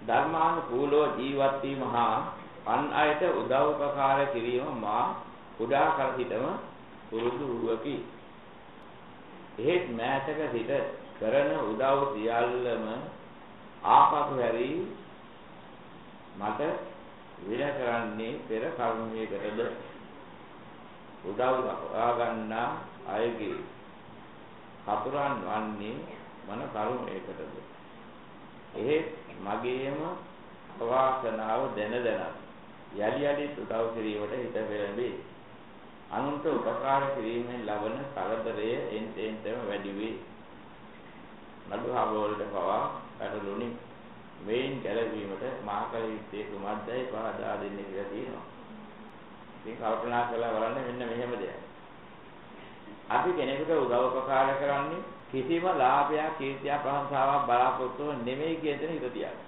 ධර්මානුකූලව ජීවත් වීම හා අන් අයට උදව් උපකාර කිරීම මා කුඩා කල සිටම පුරුදු වූවකි. එහෙත් මෑතක සිට කරන උදව් සියල්ලම ආපසු හැරී මට විල කරන්නේ පෙර කර්මයකටද උදව් ලබා ගන්නා අයගේ සතුරන් වන්නේ මන කර්මයකටද. එහෙත් මගේම අවාසනාව දැන යලි යලි උදව් කිරීමට හිත පෙළඹේ. අනුන්ට උපකාර කිරීමෙන් ලබන කරදරය එන්ටම වැඩි වේ. නඩුහාව වලට පවා පැටළුනි. මේන් ගැලවීමට මා කල යුත්තේ කුමක්දයි පහදා දෙන්න කියලා තියෙනවා. ඉතින් කල්පනා කරලා බලන්න මෙන්න මෙහෙම දෙයක්. අපි කෙනෙකුට උදව් උපකාර කරන්නේ කිසිම ලාභයක්, කීර්තියක්, ප්‍රශංසාවක් බලාපොරොත්තු නෙමෙයි කියන හිත තියාගන්න.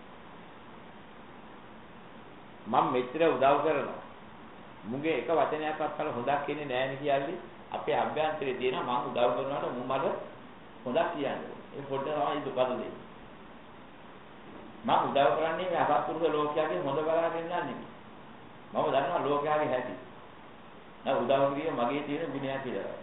මම මෙච්චර උදව් කරනවා. මුගේ එක වචනයක්වත් කල හොඳක් කියන්නේ නැහැ නේ කියන්නේ. අපේ අභ්‍යන්තරයේ තියෙන මම උදව් කරනකොට මු මට හොඳක් කියන්නේ. ඒ පොඩ්ඩ තමයි දුපද දෙන්නේ. මම උදව් කරන්නේ මේ අසත්පුරුෂ ලෝකයාගේ හොඳ බලාගෙන ඉන්න නෙමෙයි. මම දන්නවා ලෝකයාගේ හැටි. නෑ උදව් කිරීම මගේ තියෙන ගුණයක් කියලා.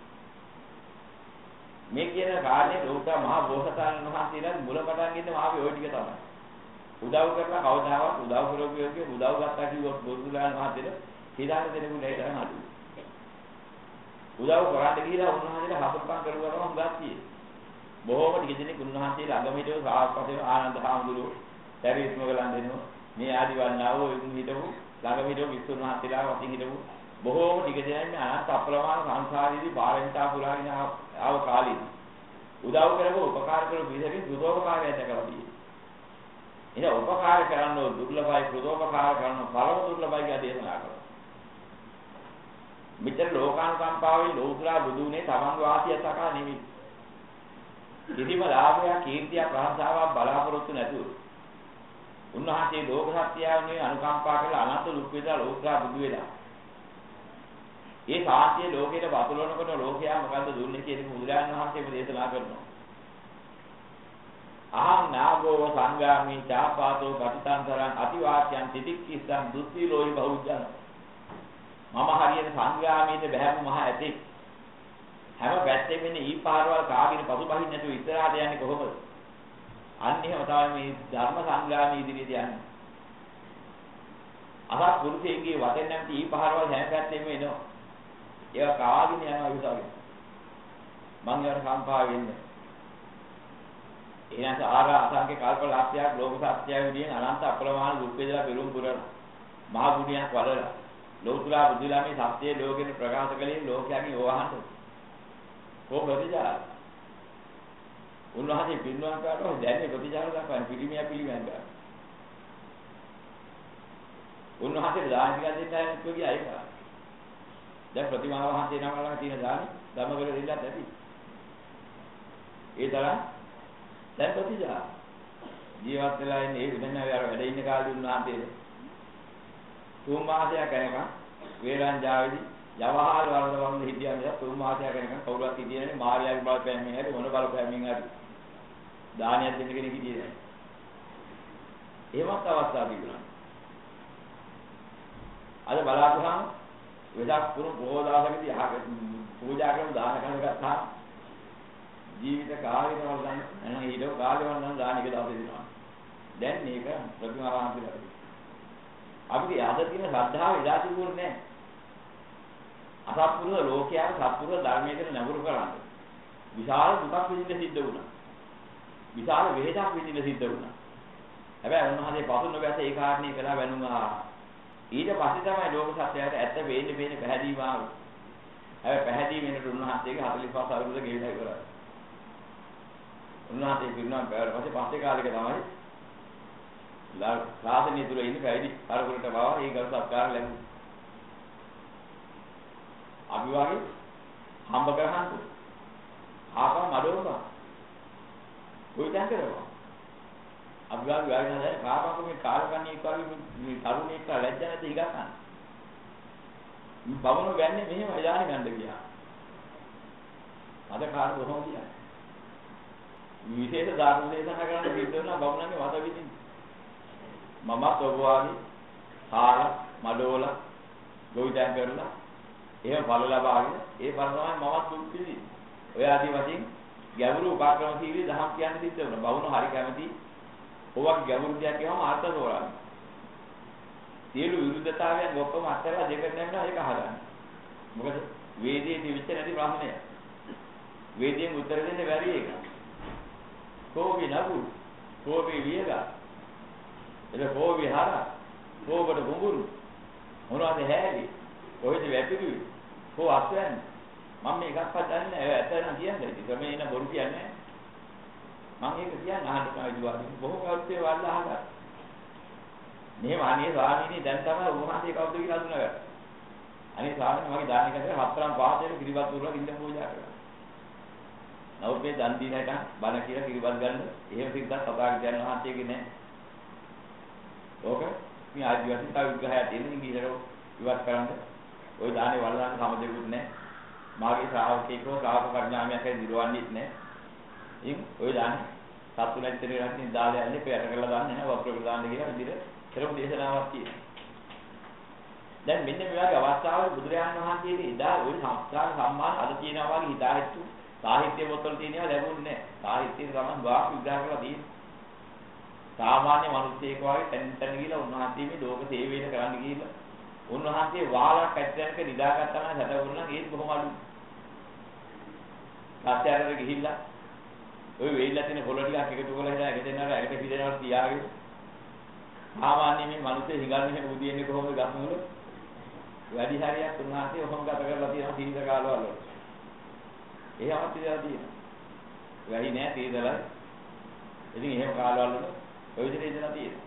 මේ කියන කාර්යයේ ලෝක මහා බෝසතාණන් වහන්සේලා මුල පටන් ගින්න ආවේ ওই ටික තමයි. උදව් කරලා කවදාවත් උදව් කරෝගියෝගේ උදව් ගත්තා කිව්වොත් බුදුරජාණන් වහන්සේට හිතාන දෙනෙකුට ඒ තරම් අඩුයි. උදව් කරාට ගිහලා උන්වහන්සේලා හසුරුකම් කරුවා හුඟක් තියෙනවා. බොහෝම ටික දෙනෙක් උන්වහන්සේ ළඟම හිටව සාස්පතේ ආනන්ද හාමුදුරුවෝ පරිස්ම ගලන් දෙනවා. මේ ආදි වන්නාවෝ හිටපු ළඟම හිටපු විසුණු වහන්සේලා වතින් හිටපු බොහෝම ටික දෙනෙක් අනන්ත අප්‍රමාණ සංසාරයේදී පාරමිතා පුරාගෙන ආව කාලෙදී උදව් කරපු උපකාර කරපු විදිහකින් දුරෝපකාරය දැකලා තියෙනවා. එහෙනම් උපකාර කරන දුර්ලභයි ප්‍රදෝපකාර කරන පරම දුර්ලභයි කියලා දේශනා කරනවා. මෙතන ලෝකානුකම්පාවෙන් ලෝතුරා බුදුනේ තමන් වාසිය සකා නෙමෙයි. කිසිම ලාභයක්, කීර්තියක්, ප්‍රශංසාවක් බලාපොරොත්තු නැතුව උන්වහන්සේ ලෝක සත්‍යයන්ගේ අනුකම්පා කරලා අනන්ත දුක් වේදනා ලෝතුරා බුදු වෙලා. ඒ සාන්තිය ලෝකයට වතුලනකොට ලෝකයා මොකද්ද දුන්නේ කියන බුදුරජාණන් වහන්සේම දේශනා කරනවා. අහං නාගෝ සංගාමි චාපාතෝ පටිතංතරං අතිවාක්‍යං තිතික්ඛිස්සං දුස්සී ලෝහි බහුජන. මම හරියට සංගාමීද බහැමු මහ ඇතෙක්. හැම පැත්තෙම ඉන්නේ ඊපාරවල් කාගෙන පසුබහින් නැතුව ඉස්සරහට යන්නේ කොහොමද? අන්න එහෙම තමයි මේ ධර්ම සංගාමී ඉදිරියට යන්නේ. අහත් පුරුෂයෙක්ගේ වටෙන් නැති ඊපාරවල් හැම පැත්තෙම එනවා. ඒවා කාගෙන යනවා විසාවෙන්. මං ඒවට කම්පා වෙන්නේ. එහෙනම් අසංඛ්‍ය කල්ප ලක්ෂයක් ලෝක සත්‍යය විදිහෙන් අනන්ත අප්‍රමාණ දුක් වේදනා පෙරුම් පුරන මහා ගුණයක් වලලා ලෝතුරා බුදුලා මේ සත්‍යයේ ලෝකෙට ප්‍රකාශ කළේ ලෝකයන්ගේ ඕවහන්න ප්‍රතිචාර. උන්වහන්සේ පින්වන් කාටෝ දැන්නේ ප්‍රතිචාර දක්වන පිළිමියා පිළිවෙන් ගන්න. උන්වහන්සේ දාන ටිකක් දෙන්න යන්නේ කිය අය කරා. දැන් ප්‍රතිමා වහන්සේ නම ළඟ තියෙන දාන ධර්මවල දෙන්නත් ඇති. ඒ තරම් දැන් ප්‍රතිචාර. ජීවත් වෙලා ඉන්නේ ඒ වෙනම වැඩ ඉන්න කාලේ උන්වහන්සේ තුන් මාසයක් යනකම් වේලංජාවේදී යවහල් වරදවන්න හිටියා නේද? තුන් මාසයක් යනකම් කවුරුත් හිටියේ නැහැ. මාර්යාගේ බලපෑමෙන් හරි මොන බලපෑමෙන් හරි දානයක් දෙන්න කෙනෙක් හිටියේ නැහැ. එහෙමත් අවස්ථා තිබුණා. අද බලාපොරොත්තු වෙදක් පුරු බෝධාසකදී පූජා කරන දාන කරන ගත්තා ජීවිත කාලේම ගන්න එහෙනම් ඊට කාලේම නම් දානික දවසේ දෙනවා. දැන් මේක ප්‍රතිමාවන්තිලා. අපිට ආද තියෙන ශ්‍රද්ධාව එදා තිබුණේ නැහැ. අසත්පුරුෂ ලෝකයාට සත්පුරුෂ ධර්මයකට නැඹුරු කරන්නේ. විශාල දුකක් විඳින්න සිද්ධ වුණා. විශාල වේදක් විඳින්න සිද්ධ වුණා. හැබැයි උන්වහන්සේ පසු නොබැස ඒ කාරණේ කළා වෙනුමා. ඊට පස්සේ තමයි ලෝක සත්‍යයට ඇත්ත වෙන්නේ පැහැදීම ආවේ. හැබැයි පැහැදීම වෙනට උන්වහන්සේගේ 45 අවුරුද්ද ගෙවිලා ඉවරයි. උන්වහන්සේ පිරුණා පස්සේ කාලෙක තමයි ශාසනය තුල ඉන්න පැවිදි කරකුලට බව ඒ ගල් සත්කාර ලැබුණා. අපි වාගේ හම්බ කරහන්තු. ආපම මඩෝවා. කොයිද කරනවා? අපි වාගේ වාගේ නැහැ ආපම මේ කාලකන්ණී එක්කගේ මේ තරුණී එක්ක ලැජ්ජ නැති හිගක් ගන්න. මේ බවන ගන්නේ මෙහෙම යානි ගන්න ගියා. අද කාල කොහොමද කියන්නේ? විශේෂ ධර්ම දේශනා කරන්න සිද්ධ වෙනවා බවුණන්ගේ වත විදිහින්. මමත් ඔබ වගේ කාලා මඩෝල ගොවිතැන් කරලා එහෙම ඵල ලබාගෙන ඒ ඵල තමයි මමත් දුක් විඳින්නේ. ඔය ආදී වශයෙන් ගැඹුරු උපක්‍රමශීලී දහම් කියන්න සිද්ධ වෙනවා. බවුන හරි කැමති. ඔවා ගැඹුරු දෙයක් කියවම අර්ථ තෝරන්නේ. සියලු විරුද්ධතාවයන් ඔක්කොම අත්හැරලා දෙකට නැමෙනවා ඒක අහගන්න. මොකද වේදයේ දිවිච්ච නැති ප්‍රශ්නය. වේදයෙන් උත්තර දෙන්න බැරි එක. කෝවි නබු, කෝවි වියගා. එළ කෝවි හර, කෝබඩ ගුඟුරු. මොනවද හැලි? කොහෙද වැපිරුවේ? කෝ අස්වැන්න. මම මේකක්වත් දන්නේ නැහැ. ඇත්ත නම් කියන්නේ. ඒක මේ එන බොරු කියන්නේ නැහැ. මම ඒක කියන්නේ අහන්න තමයි දුවන්නේ. බොහෝ කවුරුත් ඒ වල්ලා අහගන්න. මෙහෙම අනේ ස්වාමීනි දැන් තමයි උන්වහන්සේ කවුද කියලා හඳුනාගන්න. අනේ ස්වාමීනි මගේ දාන එකේ හතරම් පහතේ කිරිබත් උරලා ඉන්න පූජා කරනවා. නමුත් මේ දන් දීන එක බණ කියලා කිරිබත් ගන්න එහෙම සිද්ධාත් සතාගතයන් වහන්සේගේ නෑ. ඕක මේ ආදිවාසී තව විග්‍රහය තියෙන ඉංග්‍රීසිරෝ ඉවත් කරන්නේ. ওই දානේ වලදාන සමදෙකුත් නෑ. මාගේ ශ්‍රාවකෙකෝ ශ්‍රාවක පරිඥාමයක් ඇයි දිරවන්නේත් නෑ. ඉතින් ওই දානේ සත්තු නැති දෙයක් දාලා යන්නේ පෙර කරලා දාන්නේ නැහැ වප්‍ර කරලා දාන්න කියලා විදිහට කරපු දේශනාවක් තියෙනවා. දැන් මෙන්න මේ වගේ අවස්ථාවල බුදුරජාණන් වහන්සේගේ ඉදා ওই සංස්කාර සම්මාන අද තියෙනවා වගේ හිතාහිතු සාහිත්‍ය පොතවල තියෙනවා ලැබුණේ නැහැ. සාහිත්‍යයේ ගමන් වාක් විග්‍රහ කරලා තියෙනවා. සාමාන්‍ය මිනිස්සෙක් වගේ තැන් ගිහලා උන්වහන්සේ මේ ලෝක සේවය කරන්න ගිහිල්ලා උන්වහන්සේ වාලක් ඇත්තනක නිදාගත්තා නම් හදවුණා ඒත් බොහොම අඩුයි. රාත්‍යාරේ ගිහිල්ලා ඔය වෙයිලා තියෙන පොළ ටිකක් එකතු කරලා හිටා එක දෙන්නාට ඇකට පිටේනවට තියාගෙන සාමාන්‍ය මේ මිනිස්සේ හිඟන්නේ උදින්නේ කොහොමද ගස්මුල වැඩි හරියක් උන්වහන්සේ ඔහොම ගත කරලා තියෙනවා තීන්ද කාලවල. එහෙමත් ඉඳලා තියෙනවා. වැඩි නෑ තීන්දලා. ඉතින් එහෙම කාලවල ඔය විදිහට ඉඳලා තියෙනවා.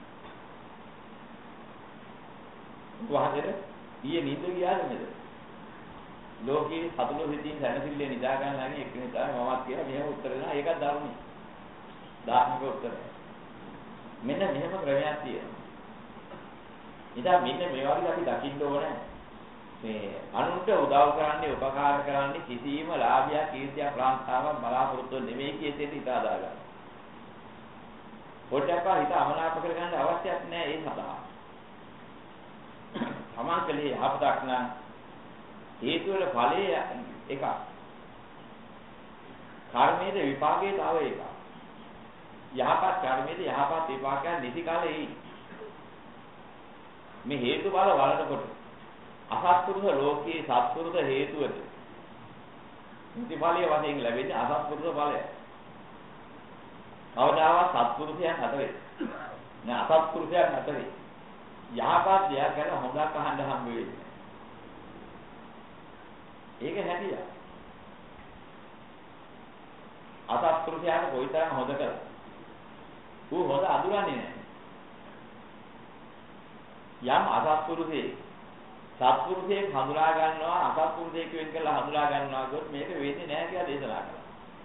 වහදෙර ඊයේ නිින්ද ගියාද නේද? ලෝකේ සතුටු හිතින් දැනසිල්ලේ නිදා ගන්න නැගී එක්කෙනෙක් තමයි මමත් කියලා මෙහෙම උත්තර දෙනවා. ඒකත් ධර්මයි. ධාර්මික උත්තරය. මෙන්න මෙහෙම ක්‍රමයක් තියෙනවා. ඉතින් මෙන්න මේ වගේ අපි දකින්න ඕනේ. මේ අනුන්ට උදව් කරන්නේ, උපකාර කරන්නේ කිසියම් ලාභයක්, කීර්තියක්, ප්‍රාන්තාවක් බලාපොරොත්තු නෙමෙයි කියතේ හිතා දාගන්න. පොඩ්ඩක් හිත අමනාප කරගන්න අවශ්‍යයක් නැහැ ඒ සඳහා. සමාන්කලේ යහපතක් නම් හේතු වල ඵලයේ එකක්. කර්මයේ විපාකයේ තව එකක්. යහපත් කර්මයේ යහපත් විපාකයන් නිසි කාලේ මේ හේතු බල වලනකොට අසත්පුරුෂ ලෝකයේ සත්පුරුෂ හේතුවද නිතිඵලයේ වශයෙන් ලැබෙන්නේ අසත්පුරුෂ ඵලය. කවදාවත් සත්පුරුෂයන් අතරේ නෑ අසත්පුරුෂයන් අතරේ යහපත් දෙයක් ගැන හොඳක් අහන්න හම්බ වෙන්නේ. ඒක හැදියා. අසත්පුරුෂයාට කොයිතරම් හොඳ කළා. ඌ හොඳ අඳුරන්නේ නැහැ. යම් අසත්පුරුෂයෙක් සත්පුරුෂයෙක් හඳුනා ගන්නවා අසත්පුරුෂයෙක් වෙන් කරලා හඳුනා ගන්නවා කියොත් මේක වෙන්නේ නැහැ කියලා දේශනා කළා.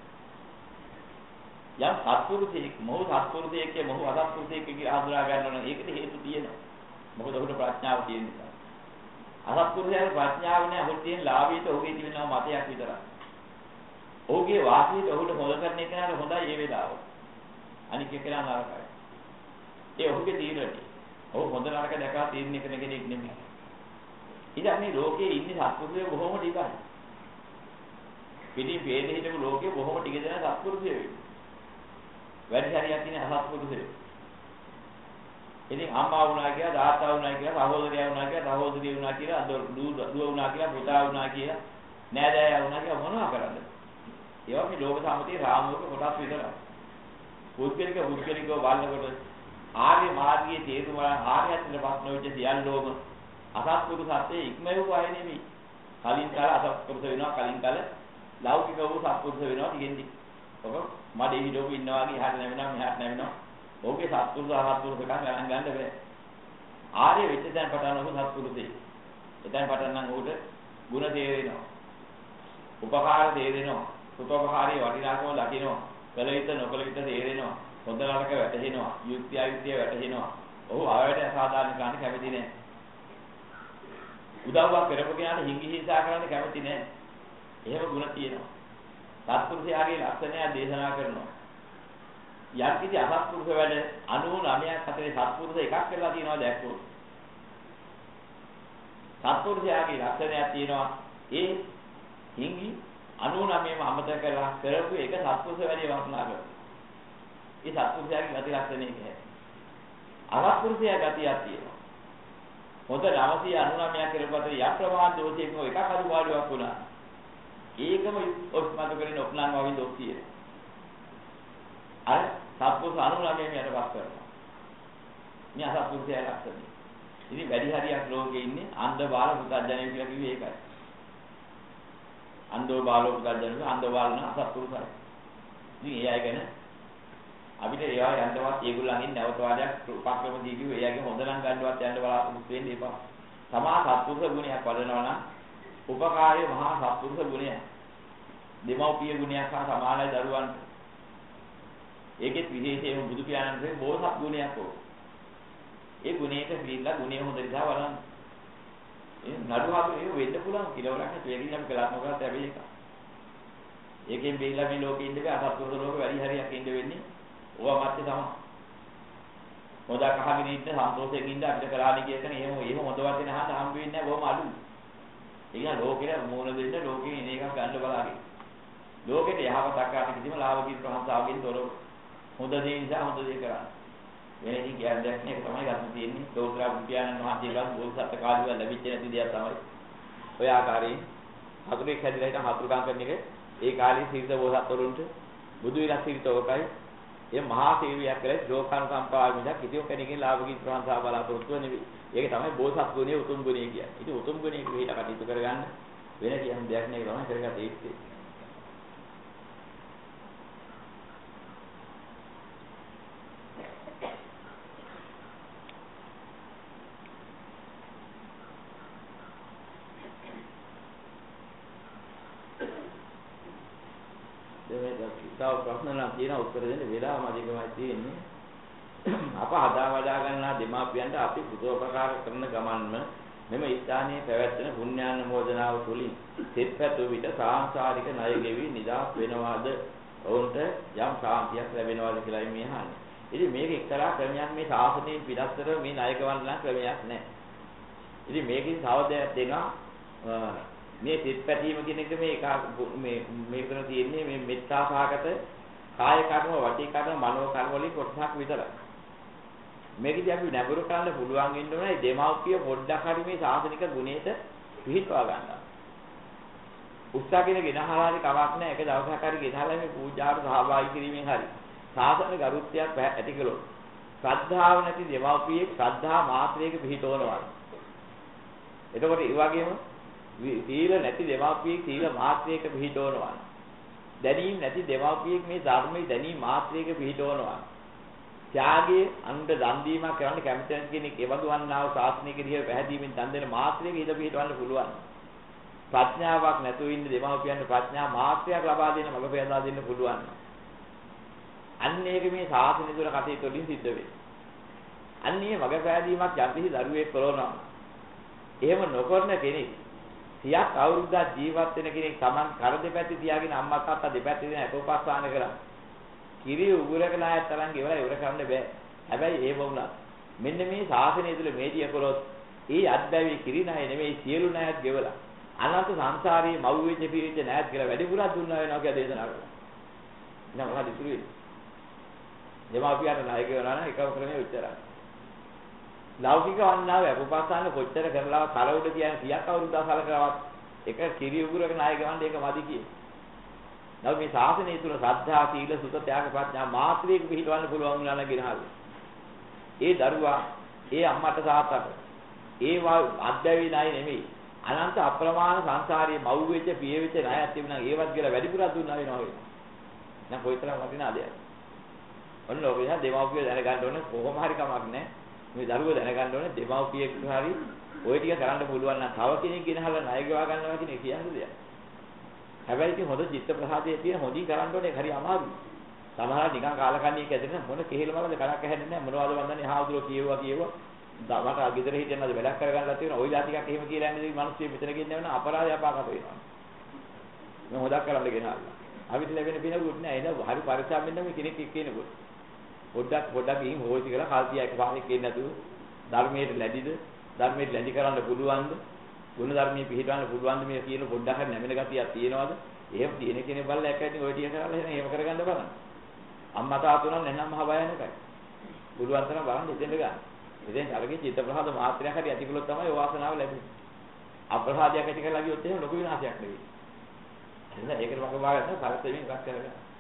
යම් සත්පුරුෂයෙක් මොහු සත්පුරුෂයෙක් මොහු අසත්පුරුෂයෙක් කියලා හඳුනා ගන්නවා නම් ඒකට හේතු තියෙනවා. මොකද ඔහුට ප්‍රඥාව තියෙන නිසා. අසත්පුරුෂයාට ප්‍රඥාව නැහැ. ඔහුට තියෙන ලාභීට ඔහුගේ තිබෙනවා මතයක් විතරයි. ඔහුගේ වාසියට ඔහුට හොද කරන එක නේද හොඳයි මේ වෙලාව. අනික එකලා නරකයි. ඒ ඔහුගේ තීරණය. ඔහු හොඳ නරක දැකලා තීරණය කරන කෙනෙක් නෙමෙයි. ඉතින් මේ ලෝකයේ ඉන්නේ සත්පුරුෂයෝ බොහොම ටිකයි. පිටින් වේද හිටපු ලෝකයේ බොහොම ටික දෙනා සත්පුරුෂයෝ වෙන්නේ. වැඩි හරියක් තියෙන අසත්පුරුෂයෝ. ඉතින් අම්මා වුණා කියලා, තාත්තා වුණා කියලා, සහෝදරයා වුණා කියලා, සහෝදරිය වුණා කියලා, දුව වුණා කියලා, පුතා වුණා කියලා, නෑදෑයා වුණා කියලා මොනවා කරන්නද? ඒවා මේ ලෝක සම්මතියේ රාමුවක කොටස් විතරයි. පුද්ගලිකව බලනකොට ආර්ය මාර්ගයේ තේරුම ආර්යයන්ට ප්‍රශ්න වෙච්ච සියල්ලෝම අසත්පුරුෂත්වයේ ඉක්මවපු අය නෙමෙයි. කලින් කාල අසත්පුරුෂ වෙනවා, කලින් කාල ලෞකික වූ සත්පුරුෂ වෙනවා කියන්නේ. ඔබ මඩේ හිටවු ඉන්නවා වගේ එහාට නැවෙනවා මෙහාට නැවෙනවා. ඕකේ සත්පුරුෂ අසත්පුරුෂ එකක් ගණන් ගන්න බෑ. ආර්ය වෙච්ච දැන් පටන් ඔහු සත්පුරුෂේ. එතෙන් පටන් නම් ඔහුට ಗುಣ තේරෙනවා. උපකාර තේරෙනවා. උපකාරී වටිනාකම දකිනවා. කල යුත්ත නොකල යුත්ත තේරෙනවා. හොඳ නරක වැටහෙනවා. යුක්තිය අයුක්තිය වැටහෙනවා. ඔහු ආයත අසාධාරණ ගන්න කැමති නෑ. උදව්වක් කරපු කෙනාට හිඟි හිංසා කරන්න කැමති නෑ. එහෙම ಗುಣ තියෙනවා. සත්පුරුෂයාගේ ලක්ෂණය දේශනා කරනවා. යම් කිසි අසත්පුරුෂ වැඩ 99ක් අතරේ සත්පුරුෂ එකක් කරලා තියෙනවා දැක්කොත්. සත්පුරුෂයාගේ ලක්ෂණයක් තියෙනවා. ඒ හිඟි 99ම අමතක කරලා කරපු එක සත්පුරුෂ වැඩේ වර්ණනා කරනවා. ඒ සත්පුරුෂයාගේ ගති ලක්ෂණ එකයි. අසත්පුරුෂයා ගතියක් තියෙනවා. හොඳ 999ක් කරපුවට යක් ප්‍රමාණ දෝෂයකින් එකක් අඩුපාඩුවක් වුණා. ඒකම ඔස්මතු කරගෙන ඔප්නාන් වවින් දොස් තියෙනවා. අර සත්පුරුෂ 99ම යටපත් කරනවා. මේ අසත්පුරුෂයා ලක්ෂණය. ඉතින් වැඩි හරියක් ලෝකේ ඉන්නේ අන්ධ බාල පුතඥයෝ කියලා කිව්වේ ඒකයි. අන්ධෝ බාලෝ පුතඥයෝ අන්ධ බාල නම් අසත්පුරුෂයි. ඉතින් ඒ අය ගැන අපිට ඒවා යන්නවත් ඒගොල්ලන්ගෙන් නැවත වාදයක් උපක්‍රම දී කිව්වේ එයාගේ හොඳ නම් ගන්නවත් යන්න බලාපොරොත්තු වෙන්න එපා. තමා සත්පුරුෂ ගුණයක් වඩනවා නම් උපකාරයේ මහා සත්පුරුෂ ගුණයක්. දෙමව්පිය ගුණයක් හා සමානයි දරුවන්ට. ඒකෙත් විශේෂයෙන්ම බුදු පියාණන්ගේ බෝසත් ගුණයක් ඕක. ඒ ගුණයට පිළිලා ගුණය හොඳ නිසා බලන්න. ඒ නඩුවක ඒ වෙන්න පුළුවන් කිලවරක් තේරින් නම් කළාත්මක කරත් හැබැයි එක. ඒකෙන් බෙහෙලා මේ ලෝකෙ ඉන්න බෑ අසත්පුරුෂ ලෝකෙ වැඩි හරියක් ඉන්න වෙන්නේ. ඕවා මැත්තේ තමයි. හොදා කහගෙන ඉන්න සන්තෝෂයෙන් ඉන්න අපිට කරාලි කියකන එහෙම හොඳවත් වෙන හඳ හම්බ වෙන්නේ නැහැ බොහොම අඩුයි. ඒක ලෝකෙට මූණ දෙන්න ලෝකෙ ඉන එකක් ගන්න බලාගෙන. ලෝකෙට යහපතක් කරන්න කිසිම ලාභකී ප්‍රහංසාවකින් තොරව හොඳ දේ නිසා හොඳ දේ කරන්න. වෙන ඉතින් කියන්නේ දෙයක් නේ ඒක තමයි ගන්න තියෙන්නේ. ලෝකලා බුද්ධයන්න් වහන්සේලාත් බෝසත් කාලේ ලැබිච්ච නැති දෙයක් තමයි. ඔය ආකාරයෙන් හතුරෙක් හැදිලා හිටන් හතුරුකම් කරන එක ඒ කාලේ සීත බෝසත්වරුන්ට බුදු විලාස සීතෝකයි ඒ මහා සේවයක් කරලා ලෝකානුකම්පාව මිසක් කිසිම කෙනෙකුගේ ලාභකී ප්‍රහංසාව බලාපොරොත්තු නෙවෙයි. ඒක තමයි බෝසත් ගුණයේ උතුම් ගුණය කියන්නේ. ඉතින් උතුම් ගුණයේ විදිහට කටයුතු කරගන්න වෙන කිසිම දෙයක් නේ තමයි කරගත්තේ ඉන්නේ. තව ප්‍රශ්න නම් තියෙන උත්තර දෙන්න වෙලාවම අධිකමයි තියෙන්නේ. අප හදා වඩා ගන්නා දෙමාපියන්ට අපි පුදෝපකාර කරන ගමන්ම මෙම ස්ථානයේ පැවැත්වෙන පුණ්‍යානුමෝදනාව තුළින් සිත්පැතු විට සාංශාරික ණය ගෙවි නිදහස් වෙනවාද ඔවුන්ට යම් ශාන්තියක් ලැබෙනවාද කියලායි මේ අහන්නේ. ඉතින් මේක එක්තරා ක්‍රමයක් මේ ශාසනයෙන් පිටස්තර මේ ණය ගවන්න නම් ක්‍රමයක් නැහැ. ඉතින් මේකෙන් සාවදයක් දෙනවා මේ සිත්පැතීම කියන එක මේකන තියෙන්නේ මේ මෙත්තා සහගත කාය කර්ම වචී කර්ම මනෝ කර්ම වලින් කොටසක් විතරයි. මේකදී අපි නැඹුරු කරන්න පුළුවන් වෙන්න ඕනේ දෙමව්පිය පොඩ්ඩක් හරි මේ සාසනික ගුණයට පිළිපදවා ගන්නවා. උත්සාහගෙන ගෙනහලාරි කවක් නැහැ. එක දවසක් හරි ගෙනහලා මේ පූජාවට සහභාගී කිරීමෙන් හරි සාසන ගරුත්වයක් ඇති කළොත් ශ්‍රද්ධාව නැති දෙමව්පියෙක් ශ්‍රද්ධා මාත්‍රයක පිහිටවනවා. එතකොට ඒ වගේම සීල නැති දෙමාපියෙක් සීල මාත්‍රයක පිහිටවනවා. දැනීම නැති දෙමාපියෙක් මේ ධර්මයේ දැනීම මාත්‍රයක පිහිටවනවා. ත්‍යාගයේ අනුන්ට දන් දීමක් කරන්න කැමති නැති කෙනෙක් එවදු වන්නා වූ ශාස්ත්‍රීය කිරිය පැහැදීමෙන් දන් දෙන මාත්‍රයක හිත පිහිටවන්න පුළුවන්. ප්‍රඥාවක් නැතුව ඉන්න දෙමාපියන්ට ප්‍රඥා මාත්‍රයක් ලබා දෙන්න මඟ පෙන්වා දෙන්න පුළුවන්. අන්න ඒක මේ ශාසනය තුළ කටයුතු වලින් සිද්ධ වෙන්නේ. අන්න මේ මඟ පැහැදීමක් යම්කිසි දරුවෙක් කරනවා. එහෙම නොකරන කෙනෙක් සියක් අවුරුද්දක් ජීවත් වෙන කෙනෙක් Taman කර දෙපැත්තේ තියාගෙන අම්මා තාත්තා දෙපැත්තේ දෙන අපෝපස්ථාන කරා. කිරි උගුරක නායත් තරම් ගෙවලා ඉවර කරන්න බෑ. හැබැයි ඒ වුණා. මෙන්න මේ ශාසනය තුළ මේදී කරොත් ඒ අත්බැවි කිරි නාය නෙමෙයි සියලු නායත් ගෙවලා. අනන්ත සංසාරයේ මව් වෙච්ච පිරිච්ච නායත් කියලා වැඩිපුරක් දුන්නා වෙනවා කියලා දේශනා කරනවා. ඉතින් මොකද ඉතුරු වෙන්නේ? දෙමාපියන්ට නායක වෙනවා නම් එකම ක්‍රමයේ උච්චාරය. ලෞකික වන්නාව අපෝපස්ථාන කොච්චර කරලා කල උඩ තියන 100ක් අවුරුද්දක් සලකවත් එක කිරි උගුරක නායක ගන්න ඒක මදි කියේ. නමුත් මේ ශාසනය තුල ශ්‍රද්ධා සීල සුත ත්‍යාග ප්‍රඥා මාත්‍රයක පිළිවන්න පුළුවන් වුණා නම් ගෙනහල්ලා. ඒ දරුවා ඒ අම්මට තාත්තට ඒ අද්දැවි ණය නෙමෙයි. අනන්ත අප්‍රමාණ සංසාරයේ මව් වෙච්ච පිය වෙච්ච ණයක් තිබුණා ඒවත් කියලා වැඩිපුරක් දුන්නා වෙනවා. දැන් කොයිතරම් වටිනාද? ඔන්න ඔබ එහා දෙමාපිය දැනගන්න ඕනේ කොහොම හරි කමක් නැහැ. මේ දරුවෝ දැනගන්න ඕනේ දෙමව්පියෙක් හරි ওই ටික කරන්න පුළුවන් නම් තව කෙනෙක් ගෙනහලා ණය ගෙවා ගන්නවා කියන එක කියන්නේ දෙයක්. හැබැයි ඉතින් හොඳ චිත්ත ප්‍රසාදයේ තියෙන හොඳින් කරන්න ඕනේ හරි අමාරුයි. සමහරවල් නිකන් කාලකන්ණියක් ඇදෙන මොන කෙහෙල මලද කලක් ඇහෙන්නේ නැහැ මොනවද වන්දනේ හාමුදුරුවෝ කියුවා මට ගෙදර හිටියනද වැඩක් කරගන්නලා තියෙනවා. ওই જાතිකක් එහෙම කියලා යන්නේ මිනිස්සු මෙතන ගෙන්නව නම් අපරාධය අපාගත වෙනවා. මේ හොදක් කරන්න ගෙනහල්ලා. අපිට ලැබෙන පිනකුත් නෑ. එන හරි පරිස්සම් වෙන්න මේ කෙනෙක් එක්ක එනකොට. පොඩ්ඩක් ගිහින් හොයති කියලා කල්තිය එකපාරේ කියන්නේ නැතුව ධර්මයට ලැබිද ධර්මයට ලැබි කරන්න පුළුවන්ද ගුණ ධර්මයේ පිළිපදවන්න පුළුවන්ද මේ කියන පොඩ්ඩක් හරි නැමෙන ගතියක් තියෙනවද එහෙම තියෙන කෙනෙක් බලලා එකකින් ඔය ටික කරලා එහෙම කරගන්න බලන්න අම්මා තාත්තා නම් නැත්නම් මහ භයානකයි පුළුවන් තරම් බලන්න ඉතින් ගන්න ඉතින් අරගේ චිත්ත ප්‍රහාද මාත්‍රයක් හරි ඇති කළොත් තමයි වාසනාව ලැබෙන්නේ අප්‍රසාදයක් ඇති කරලා ගියොත් එහෙම ලොකු විනාශයක් නෙවෙයි එහෙනම් ඒකට වගේ වාගන්න පරිස්සමෙන් එකක් කරගන්න